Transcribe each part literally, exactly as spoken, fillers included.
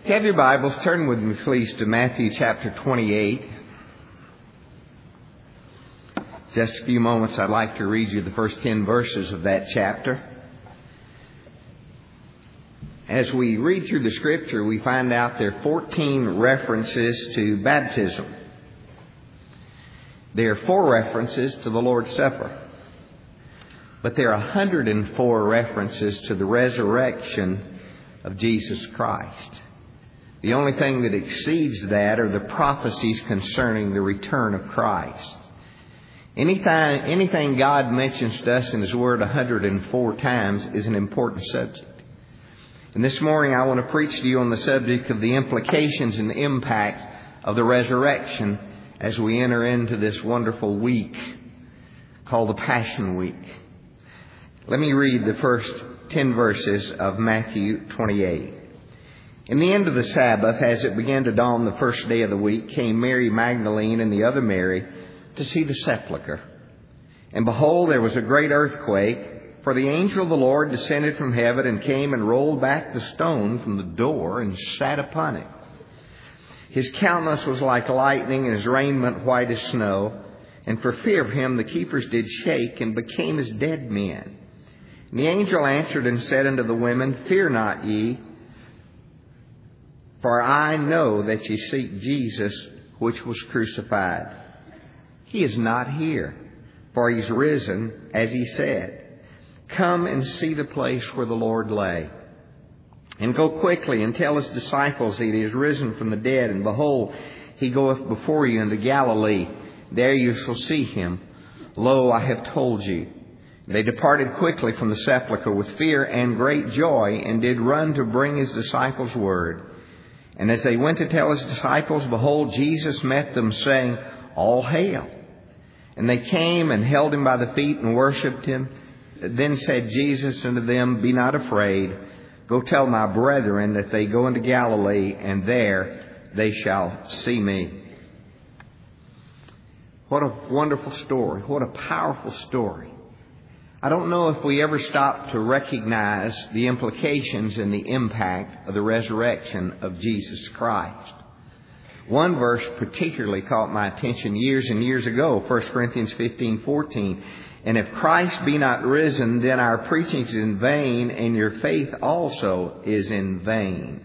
If you have your Bibles, turn with me please to Matthew chapter twenty-eight. Just a few moments, I'd like to read you the first ten verses of that chapter. As we read through the Scripture, we find out there are fourteen references to baptism. There are four references to the Lord's Supper. But there are one hundred four references to the resurrection of Jesus Christ. The only thing that exceeds that are the prophecies concerning the return of Christ. Anything, anything God mentions to us in His Word one hundred four times is an important subject. And this morning I want to preach to you on the subject of the implications and the impact of the resurrection as we enter into this wonderful week called the Passion Week. Let me read the first ten verses of Matthew twenty-eight. In the end of the Sabbath, as it began to dawn the first day of the week, came Mary Magdalene and the other Mary to see the sepulchre. And behold, there was a great earthquake, for the angel of the Lord descended from heaven and came and rolled back the stone from the door and sat upon it. His countenance was like lightning and his raiment white as snow. And for fear of him the keepers did shake and became as dead men. And the angel answered and said unto the women, Fear not ye, for I know that ye seek Jesus, which was crucified. He is not here, for He's risen, as He said. Come and see the place where the Lord lay. And go quickly and tell His disciples that He is risen from the dead. And behold, He goeth before you into Galilee. There you shall see Him. Lo, I have told you. They departed quickly from the sepulchre with fear and great joy, and did run to bring His disciples word. And as they went to tell His disciples, behold, Jesus met them, saying, All hail. And they came and held Him by the feet and worshipped Him. Then said Jesus unto them, Be not afraid. Go tell my brethren that they go into Galilee, and there they shall see me. What a wonderful story. What a powerful story. I don't know if we ever stop to recognize the implications and the impact of the resurrection of Jesus Christ. One verse particularly caught my attention years and years ago, First Corinthians fifteen fourteen. And if Christ be not risen, then our preaching is in vain, and your faith also is in vain.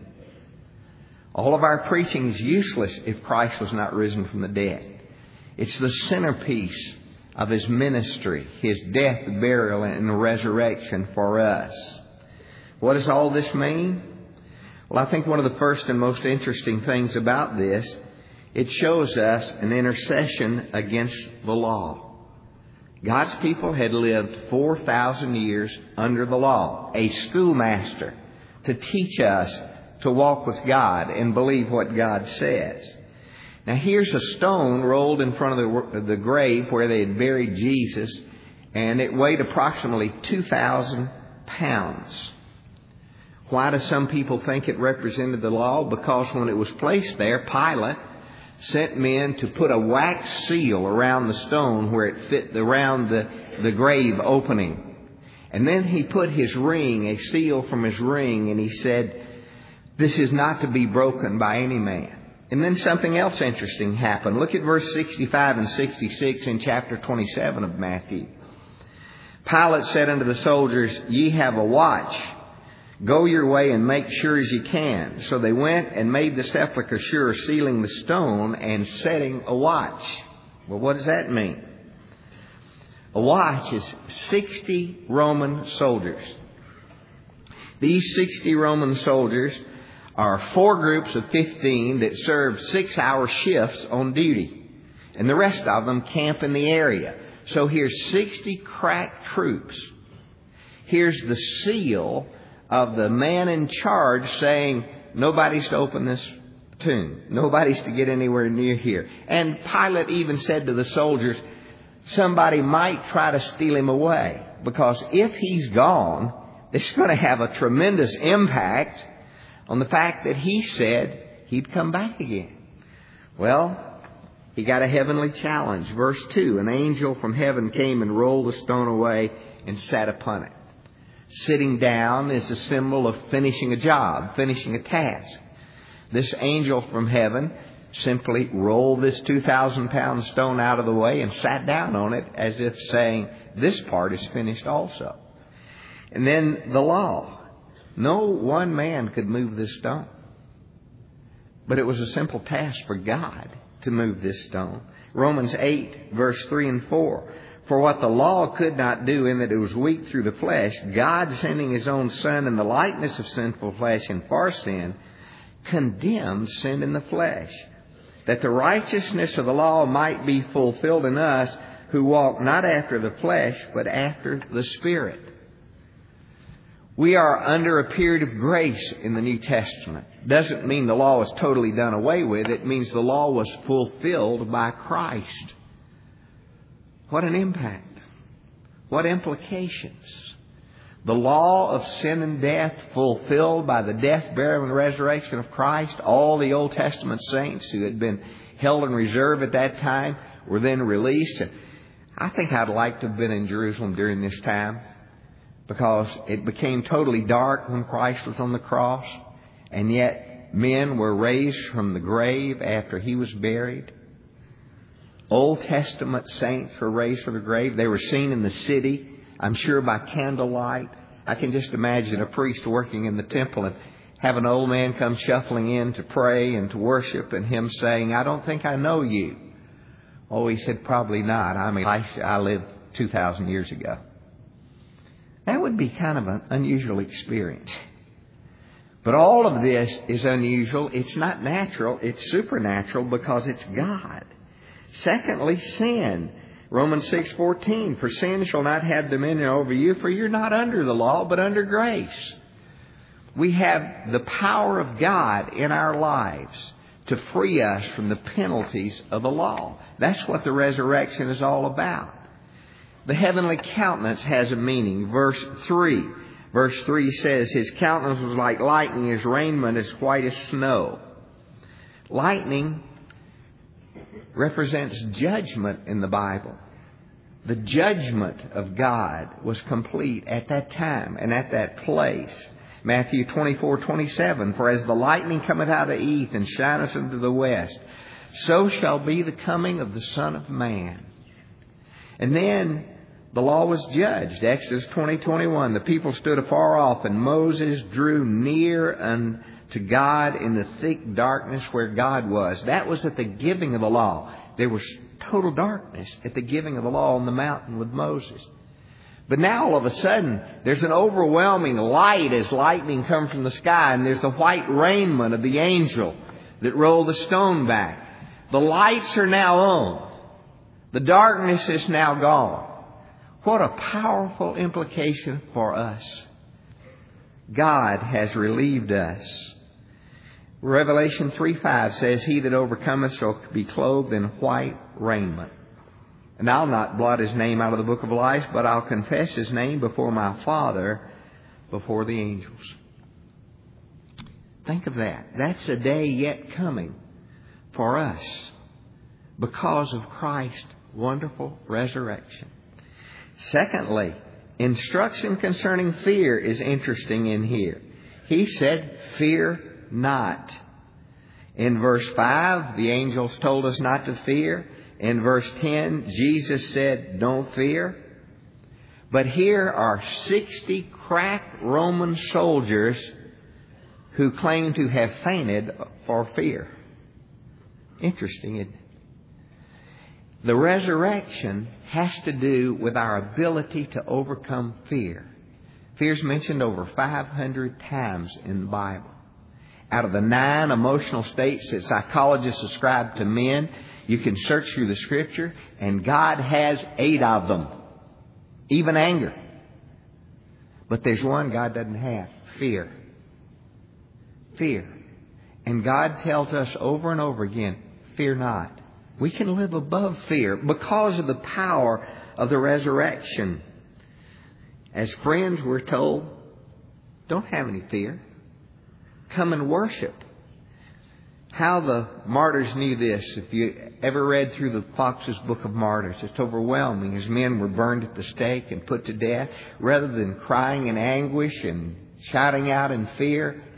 All of our preaching is useless if Christ was not risen from the dead. It's the centerpiece of His ministry, His death, burial, and resurrection for us. What does all this mean? Well, I think one of the first and most interesting things about this, it shows us an intercession against the law. God's people had lived four thousand years under the law, a schoolmaster to teach us to walk with God and believe what God says. Now here's a stone rolled in front of the, the grave where they had buried Jesus, and it weighed approximately two thousand pounds. Why do some people think it represented the law? Because when it was placed there, Pilate sent men to put a wax seal around the stone where it fit around the, the grave opening. And then he put his ring, a seal from his ring, and he said, This is not to be broken by any man. And then something else interesting happened. Look at verse sixty-five and sixty-six in chapter twenty-seven of Matthew. Pilate said unto the soldiers, Ye have a watch. Go your way and make sure as you can. So they went and made the sepulchre sure, sealing the stone and setting a watch. Well, what does that mean? A watch is sixty Roman soldiers. These sixty Roman soldiers are four groups of fifteen that serve six-hour shifts on duty. And the rest of them camp in the area. So here's sixty crack troops. Here's the seal of the man in charge saying, Nobody's to open this tomb. Nobody's to get anywhere near here. And Pilate even said to the soldiers, somebody might try to steal him away. Because if he's gone, it's going to have a tremendous impact on the fact that he said he'd come back again. Well, he got a heavenly challenge. Verse two, An angel from heaven came and rolled the stone away and sat upon it. Sitting down is a symbol of finishing a job, finishing a task. This angel from heaven simply rolled this two thousand pound stone out of the way and sat down on it as if saying, this part is finished also. And then the law. No one man could move this stone. But it was a simple task for God to move this stone. Romans eight, verse three and four. For what the law could not do in that it was weak through the flesh, God sending His own Son in the likeness of sinful flesh and for sin, condemned sin in the flesh, that the righteousness of the law might be fulfilled in us who walk not after the flesh, but after the Spirit. We are under a period of grace in the New Testament. Doesn't mean the law was totally done away with. It means the law was fulfilled by Christ. What an impact. What implications. The law of sin and death fulfilled by the death, burial, and resurrection of Christ. All the Old Testament saints who had been held in reserve at that time were then released. And I think I'd like to have been in Jerusalem during this time, because it became totally dark when Christ was on the cross, and yet men were raised from the grave after He was buried. Old Testament saints were raised from the grave. They were seen in the city, I'm sure by candlelight. I can just imagine a priest working in the temple and have an old man come shuffling in to pray and to worship, and him saying, I don't think I know you. Oh, he said, probably not. I mean, I, I lived two thousand years ago. That would be kind of an unusual experience. But all of this is unusual. It's not natural. It's supernatural because it's God. Secondly, sin. Romans six fourteen, for sin shall not have dominion over you, for you're not under the law, but under grace. We have the power of God in our lives to free us from the penalties of the law. That's what the resurrection is all about. The heavenly countenance has a meaning. Verse three. Verse three says, His countenance was like lightning, His raiment as white as snow. Lightning represents judgment in the Bible. The judgment of God was complete at that time and at that place. Matthew twenty-four twenty-seven, for as the lightning cometh out of the east and shineth into the west, so shall be the coming of the Son of Man. And then the law was judged. Exodus twenty twenty-one, the people stood afar off, and Moses drew near unto God in the thick darkness where God was. That was at the giving of the law. There was total darkness at the giving of the law on the mountain with Moses. But now all of a sudden, there's an overwhelming light as lightning comes from the sky, and there's the white raiment of the angel that rolled the stone back. The lights are now on. The darkness is now gone. What a powerful implication for us. God has relieved us. Revelation three five says, He that overcometh shall be clothed in white raiment. And I'll not blot his name out of the book of life, but I'll confess his name before my Father, before the angels. Think of that. That's a day yet coming for us because of Christ's wonderful resurrection. Secondly, instruction concerning fear is interesting in here. He said, fear not. In verse five, the angels told us not to fear. In verse ten, Jesus said, don't fear. But here are sixty crack Roman soldiers who claim to have fainted for fear. Interesting, isn't it? The resurrection has to do with our ability to overcome fear. Fear is mentioned over five hundred times in the Bible. Out of the nine emotional states that psychologists ascribe to men, you can search through the Scripture, and God has eight of them. Even anger. But there's one God doesn't have. Fear. Fear. And God tells us over and over again, fear not. We can live above fear because of the power of the resurrection. As friends, we're told, don't have any fear. Come and worship. How the martyrs knew this. If you ever read through the Fox's Book of Martyrs, it's overwhelming. As men were burned at the stake and put to death, rather than crying in anguish and shouting out in fear,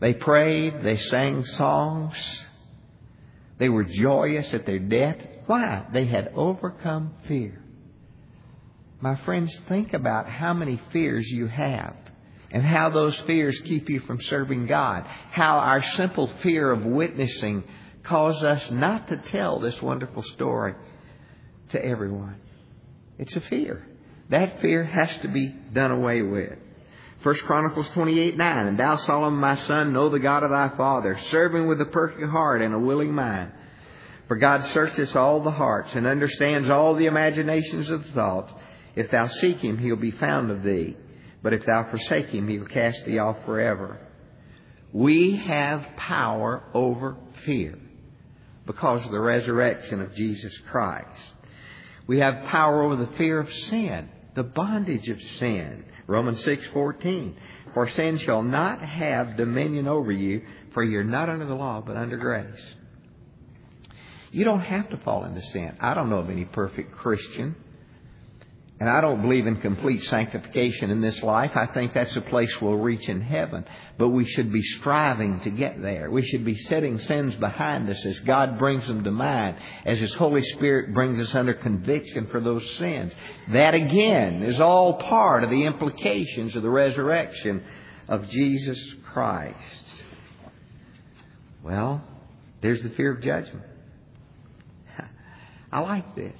They prayed. They sang songs. They were joyous at their death. Why? They had overcome fear. My friends, think about how many fears you have and how those fears keep you from serving God. How our simple fear of witnessing causes us not to tell this wonderful story to everyone. It's a fear. That fear has to be done away with. First Chronicles twenty-eight nine, And thou, Solomon, my son, know the God of thy father, serve him with a perfect heart and a willing mind. For God searcheth all the hearts and understands all the imaginations of the thoughts. If thou seek him, he'll be found of thee. But if thou forsake him, he'll cast thee off forever. We have power over fear because of the resurrection of Jesus Christ. We have power over the fear of sin, the bondage of sin. Romans six fourteen, For sin shall not have dominion over you, for you're not under the law, but under grace. You don't have to fall into sin. I don't know of any perfect Christian. And I don't believe in complete sanctification in this life. I think that's a place we'll reach in heaven. But we should be striving to get there. We should be setting sins behind us as God brings them to mind, as His Holy Spirit brings us under conviction for those sins. That again is all part of the implications of the resurrection of Jesus Christ. Well, there's the fear of judgment. I like this.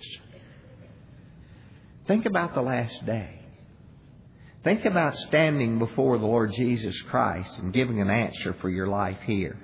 Think about the last day. Think about standing before the Lord Jesus Christ and giving an answer for your life here.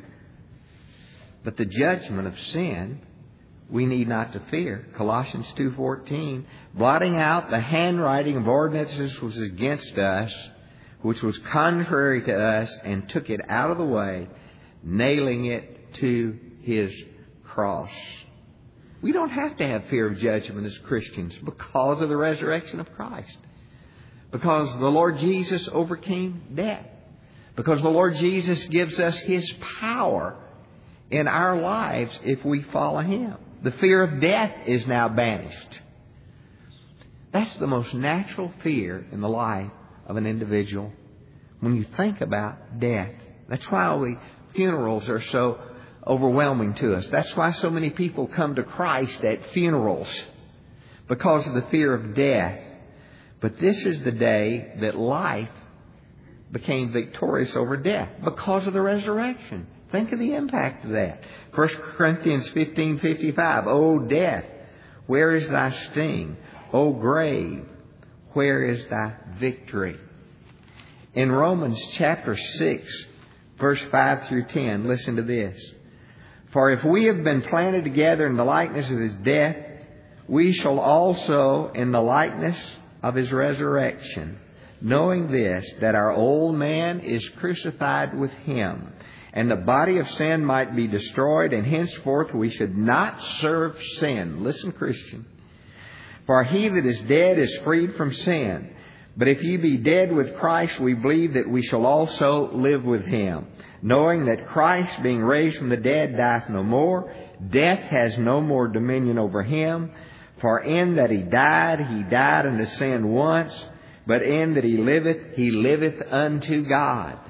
But the judgment of sin, we need not to fear. Colossians two fourteen, blotting out the handwriting of ordinances which was against us, which was contrary to us, and took it out of the way, nailing it to His cross. We don't have to have fear of judgment as Christians because of the resurrection of Christ. Because the Lord Jesus overcame death. Because the Lord Jesus gives us His power in our lives if we follow Him. The fear of death is now banished. That's the most natural fear in the life of an individual when you think about death. That's why we, funerals are so overwhelming to us. That's why so many people come to Christ at funerals, because of the fear of death. But this is the day that life became victorious over death because of the resurrection. Think of the impact of that. First Corinthians fifteen fifty-five, O death, where is thy sting? O grave, where is thy victory? In Romans chapter six, verse five through ten, listen to this. For if we have been planted together in the likeness of His death, we shall also in the likeness of His resurrection, knowing this, that our old man is crucified with Him, and the body of sin might be destroyed, and henceforth we should not serve sin. Listen, Christian. For he that is dead is freed from sin. But if ye be dead with Christ, we believe that we shall also live with Him, knowing that Christ, being raised from the dead, dieth no more. Death has no more dominion over Him. For in that He died, He died unto sin once. But in that He liveth, He liveth unto God.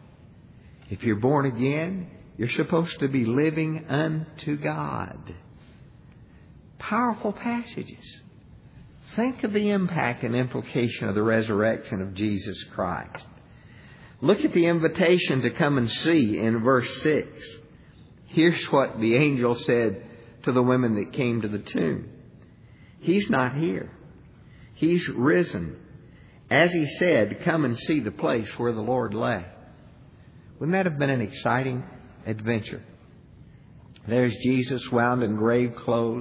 If you're born again, you're supposed to be living unto God. Powerful passages. Think of the impact and implication of the resurrection of Jesus Christ. Look at the invitation to come and see in verse six. Here's what the angel said to the women that came to the tomb. He's not here. He's risen. As He said, come and see the place where the Lord lay. Wouldn't that have been an exciting adventure? There's Jesus wound in grave clothes.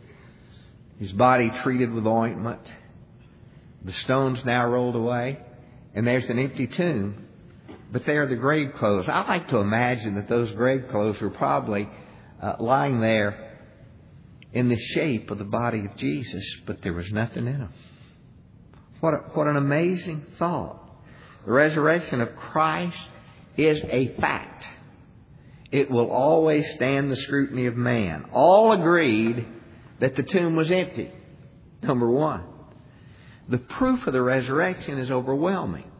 His body treated with ointment. The stones now rolled away. And there's an empty tomb. But there are the grave clothes. I like to imagine that those grave clothes were probably uh, lying there in the shape of the body of Jesus. But there was nothing in them. What, a, what an amazing thought. The resurrection of Christ is a fact. It will always stand the scrutiny of man. All agreed that the tomb was empty. Number one. The proof of the resurrection is overwhelming.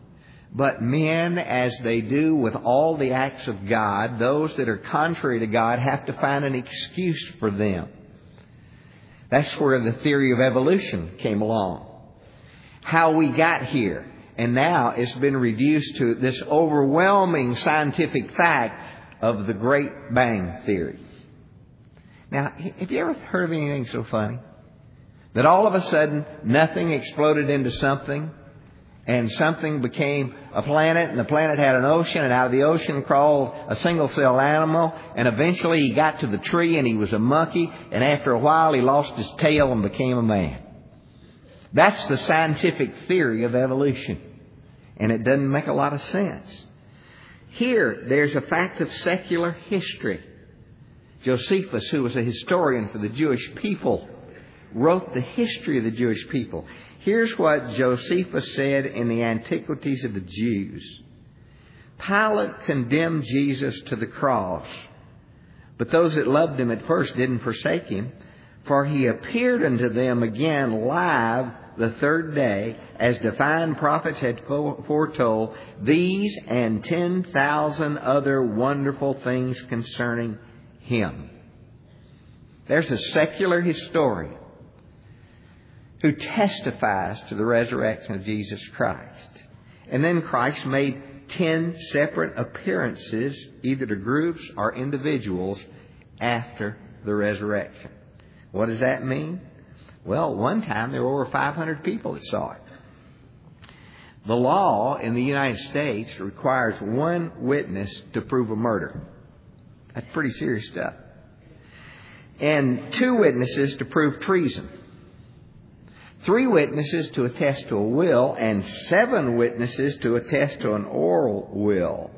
But men, as they do with all the acts of God, those that are contrary to God have to find an excuse for them. That's where the theory of evolution came along. How we got here. And now it's been reduced to this overwhelming scientific fact of the Great Bang Theory. Now, have you ever heard of anything so funny? That all of a sudden, nothing exploded into something, and something became a planet, and the planet had an ocean, and out of the ocean crawled a single-celled animal, and eventually he got to the tree and he was a monkey, and after a while he lost his tail and became a man. That's the scientific theory of evolution. And it doesn't make a lot of sense. Here, there's a fact of secular history. Josephus, who was a historian for the Jewish people, wrote the history of the Jewish people. Here's what Josephus said in the Antiquities of the Jews. Pilate condemned Jesus to the cross, but those that loved him at first didn't forsake him, for he appeared unto them again live the third day, as divine prophets had foretold, these and ten thousand other wonderful things concerning him. There's a secular historian who testifies to the resurrection of Jesus Christ. And then Christ made ten separate appearances, either to groups or individuals, after the resurrection. What does that mean? Well, one time there were over five hundred people that saw it. The law in the United States requires one witness to prove a murder. That's pretty serious stuff. And two witnesses to prove treason. Three witnesses to attest to a will, and seven witnesses to attest to an oral will.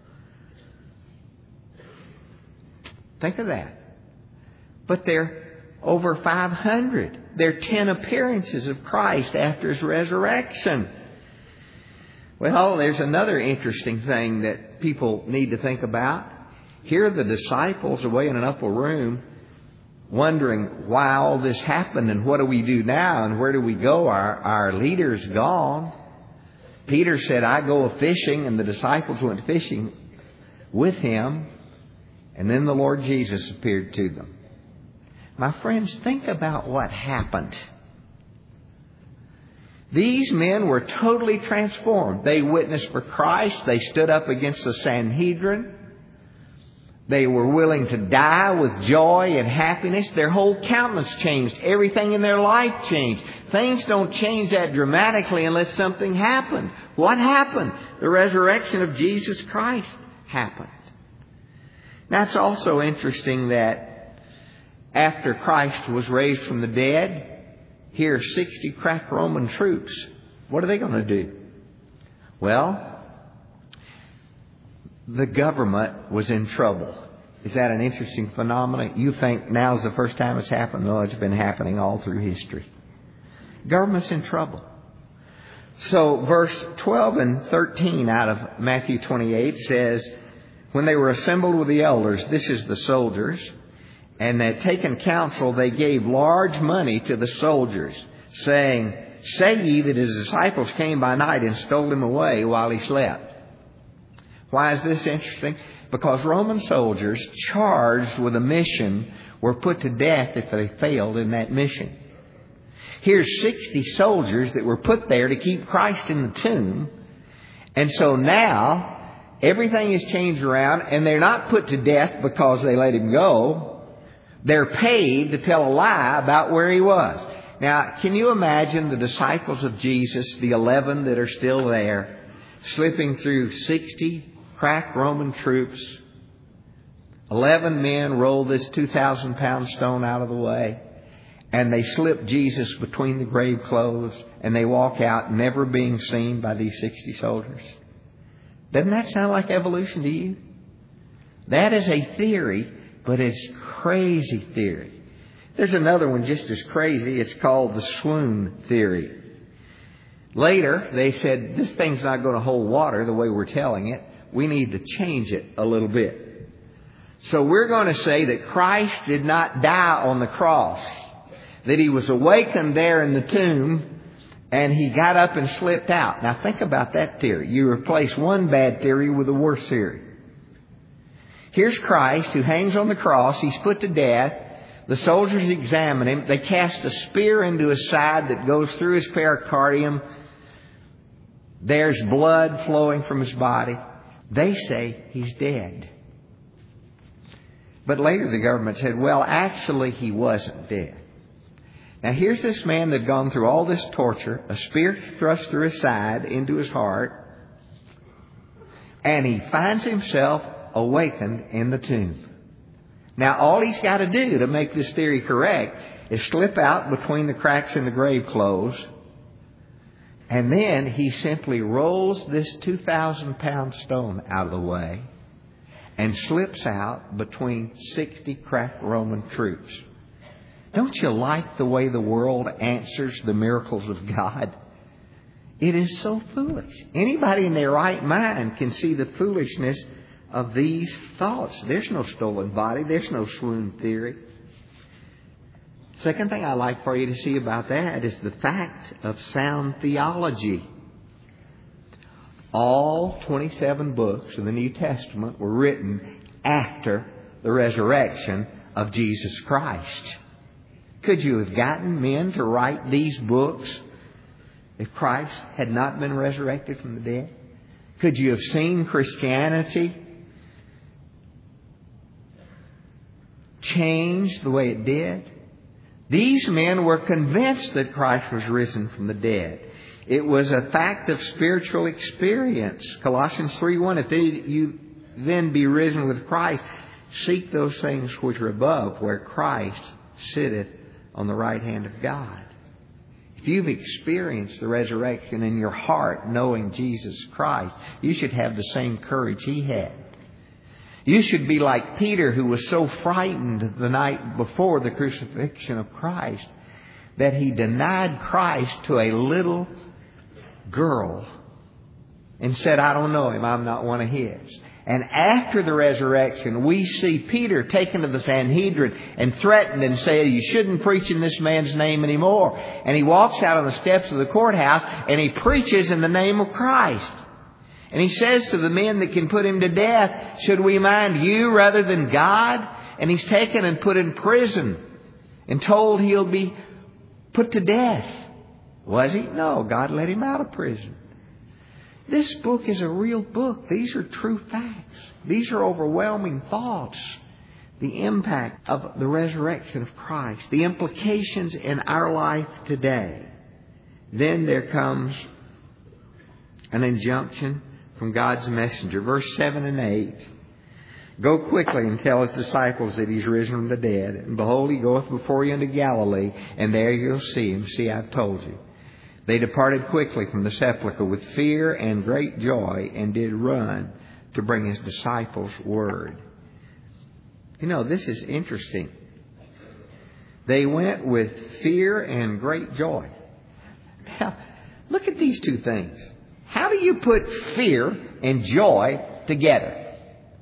Think of that. But they're over five hundred. There are ten appearances of Christ after His resurrection. Well, there's another interesting thing that people need to think about. Here are the disciples away in an upper room wondering why all this happened and what do we do now and where do we go? Our, our leader's gone. Peter said, I go a-fishing, and the disciples went fishing with him. And then the Lord Jesus appeared to them. My friends, think about what happened. These men were totally transformed. They witnessed for Christ. They stood up against the Sanhedrin. They were willing to die with joy and happiness. Their whole countenance changed. Everything in their life changed. Things don't change that dramatically unless something happened. What happened? The resurrection of Jesus Christ happened. Now, it's also interesting that after Christ was raised from the dead, here are sixty crack Roman troops. What are they going to do? Well, the government was in trouble. Is that an interesting phenomenon? You think now's the first time it's happened? No, it's been happening all through history. Government's in trouble. So verse twelve and thirteen out of Matthew twenty-eight says, when they were assembled with the elders, this is the soldiers, and they had taken counsel, they gave large money to the soldiers, saying, say ye that his disciples came by night and stole him away while he slept. Why is this interesting? Because Roman soldiers charged with a mission were put to death if they failed in that mission. Here's sixty soldiers that were put there to keep Christ in the tomb. And so now everything is changed around, and they're not put to death because they let him go. They're paid to tell a lie about where he was. Now, can you imagine the disciples of Jesus, the eleven that are still there, slipping through sixty crack Roman troops? Eleven men roll this two thousand pound stone out of the way, and they slip Jesus between the grave clothes, and they walk out never being seen by these sixty soldiers. Doesn't that sound like evolution to you? That is a theory, but it's crazy theory. There's another one just as crazy. It's called the swoon theory. Later, they said, this thing's not going to hold water the way we're telling it. We need to change it a little bit. So we're going to say that Christ did not die on the cross, that He was awakened there in the tomb, And he got up and slipped out. Now think about that theory. You replace one bad theory with a worse theory. Here's Christ who hangs on the cross. He's put to death. The soldiers examine him. They cast a spear into his side that goes through his pericardium. There's blood flowing from his body. They say he's dead. But later the government said, well, actually he wasn't dead. Now here's this man that had gone through all this torture, a spear thrust through his side into his heart, and he finds himself awakened in the tomb. Now all he's got to do to make this theory correct is slip out between the cracks in the grave clothes, and then he simply rolls this two thousand pound stone out of the way and slips out between sixty crack Roman troops. Don't you like the way the world answers the miracles of God? It is so foolish. Anybody in their right mind can see the foolishness of these thoughts. There's no stolen body. There's no swoon theory. Second thing I'd like for you to see about that is the fact of sound theology. All twenty-seven books of the New Testament were written after the resurrection of Jesus Christ. Could you have gotten men to write these books if Christ had not been resurrected from the dead? Could you have seen Christianity change the way it did? These men were convinced that Christ was risen from the dead. It was a fact of spiritual experience. Colossians three one, if you then be risen with Christ, seek those things which are above, where Christ sitteth on the right hand of God. If you've experienced the resurrection in your heart, knowing Jesus Christ, you should have the same courage He had. You should be like Peter, who was so frightened the night before the crucifixion of Christ that he denied Christ to a little girl and said, I don't know Him, I'm not one of His. And after the resurrection, we see Peter taken to the Sanhedrin and threatened and said, you shouldn't preach in this man's name anymore. And he walks out on the steps of the courthouse and he preaches in the name of Christ. And he says to the men that can put him to death, should we mind you rather than God? And he's taken and put in prison and told he'll be put to death. Was he? No, God let him out of prison. This book is a real book. These are true facts. These are overwhelming thoughts. The impact of the resurrection of Christ. The implications in our life today. Then there comes an injunction from God's messenger. Verse seven and eight. Go quickly and tell His disciples that He's risen from the dead. And behold, He goeth before you into Galilee, and there you'll see Him. See, I've told you. They departed quickly from the sepulchre with fear and great joy, and did run to bring His disciples word. You know, this is interesting. They went with fear and great joy. Now, look at these two things. How do you put fear and joy together?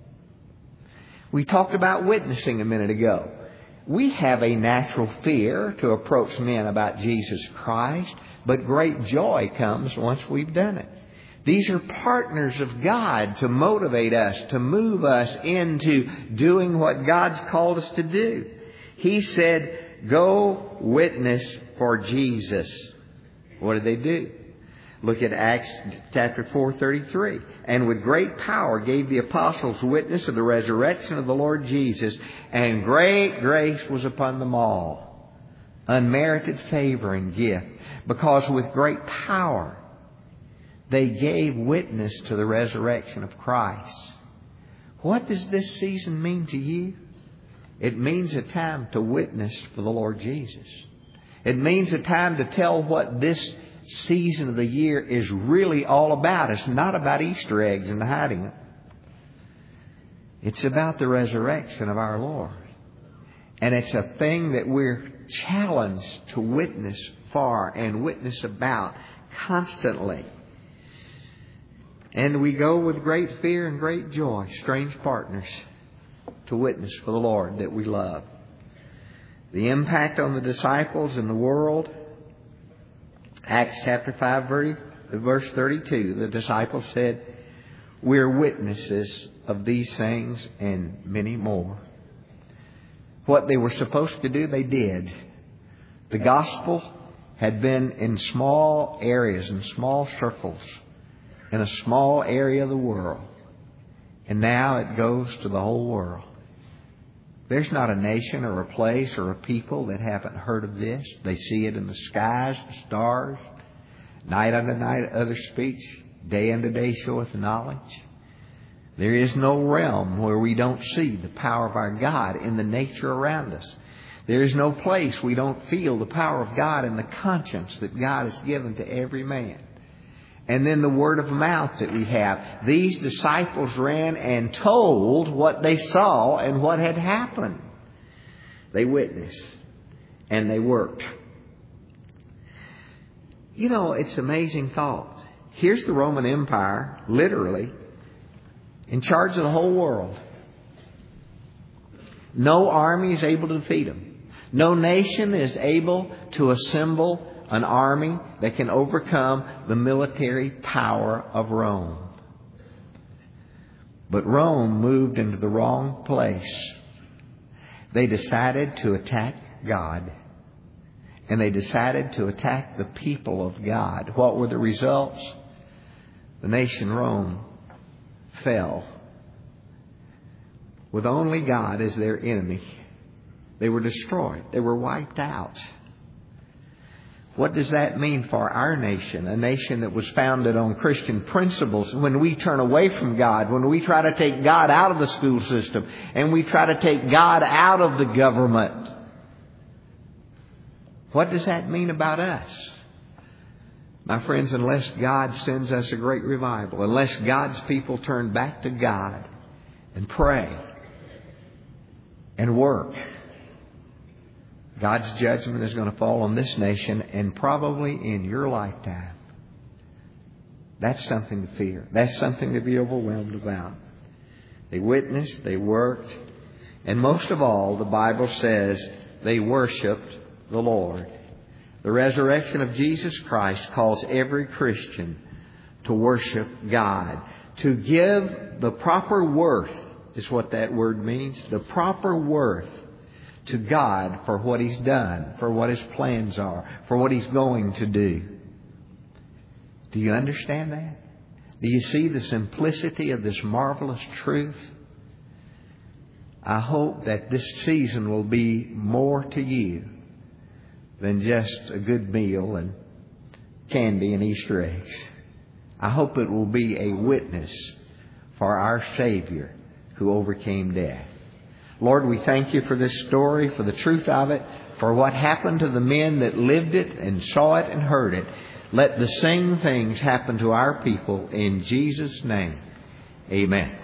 We talked about witnessing a minute ago. We have a natural fear to approach men about Jesus Christ, but great joy comes once we've done it. These are partners of God to motivate us, to move us into doing what God's called us to do. He said, go witness for Jesus. What did they do? Look at Acts chapter four thirty-three. And with great power gave the apostles witness of the resurrection of the Lord Jesus, and great grace was upon them all. Unmerited favor and gift. Because with great power they gave witness to the resurrection of Christ. What does this season mean to you? It means a time to witness for the Lord Jesus. It means a time to tell what this season of the year is really all about. It's not about Easter eggs and hiding them. It's about the resurrection of our Lord. And it's a thing that we're challenged to witness for and witness about constantly. And we go with great fear and great joy, strange partners, to witness for the Lord that we love. The impact on the disciples and the world Acts chapter five, verse thirty-two, the disciples said, "We're witnesses of these things and many more." What they were supposed to do, they did. The gospel had been in small areas, in small circles, in a small area of the world. And now it goes to the whole world. There's not a nation or a place or a people that haven't heard of this. They see it in the skies, the stars. Night unto night others speak. Day unto day showeth knowledge. There is no realm where we don't see the power of our God in the nature around us. There is no place we don't feel the power of God in the conscience that God has given to every man. And then the word of mouth that we have. These disciples ran and told what they saw and what had happened. They witnessed and they worked. You know, it's an amazing thought. Here's the Roman Empire, literally, in charge of the whole world. No army is able to defeat them. No nation is able to assemble an army that can overcome the military power of Rome. But Rome moved into the wrong place. They decided to attack God. And they decided to attack the people of God. What were the results? The nation Rome fell with only God as their enemy. They were destroyed. They were wiped out. What does that mean for our nation? A nation that was founded on Christian principles. When we turn away from God, when we try to take God out of the school system, and we try to take God out of the government, what does that mean about us? My friends, unless God sends us a great revival, unless God's people turn back to God and pray and work, God's judgment is going to fall on this nation and probably in your lifetime. That's something to fear. That's something to be overwhelmed about. They witnessed, they worked, and most of all, the Bible says they worshiped the Lord. The resurrection of Jesus Christ calls every Christian to worship God. To give the proper worth is what that word means. The proper worth to God for what He's done, for what His plans are, for what He's going to do. Do you understand that? Do you see the simplicity of this marvelous truth? I hope that this season will be more to you than just a good meal and candy and Easter eggs. I hope it will be a witness for our Savior who overcame death. Lord, we thank You for this story, for the truth of it, for what happened to the men that lived it and saw it and heard it. Let the same things happen to our people in Jesus' name. Amen.